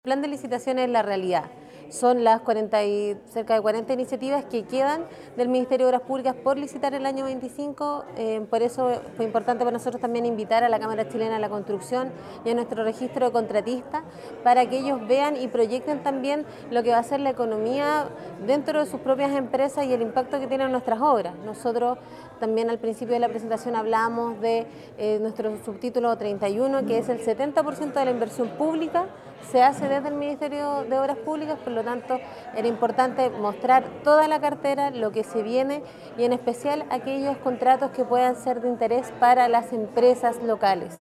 El plan de licitación es la realidad. Son las cerca de 40 iniciativas que quedan del Ministerio de Obras Públicas por licitar el año 25. Por eso fue importante para nosotros también invitar a la Cámara Chilena de la Construcción y a nuestro registro de contratistas para que ellos vean y proyecten también lo que va a ser la economía dentro de sus propias empresas y el impacto que tienen nuestras obras. Nosotros también al principio de la presentación hablamos de nuestro subtítulo 31, que es el 70% de la inversión pública se hace desde el Ministerio de Obras Públicas, por lo tanto era importante mostrar toda la cartera, lo que se viene y en especial aquellos contratos que puedan ser de interés para las empresas locales.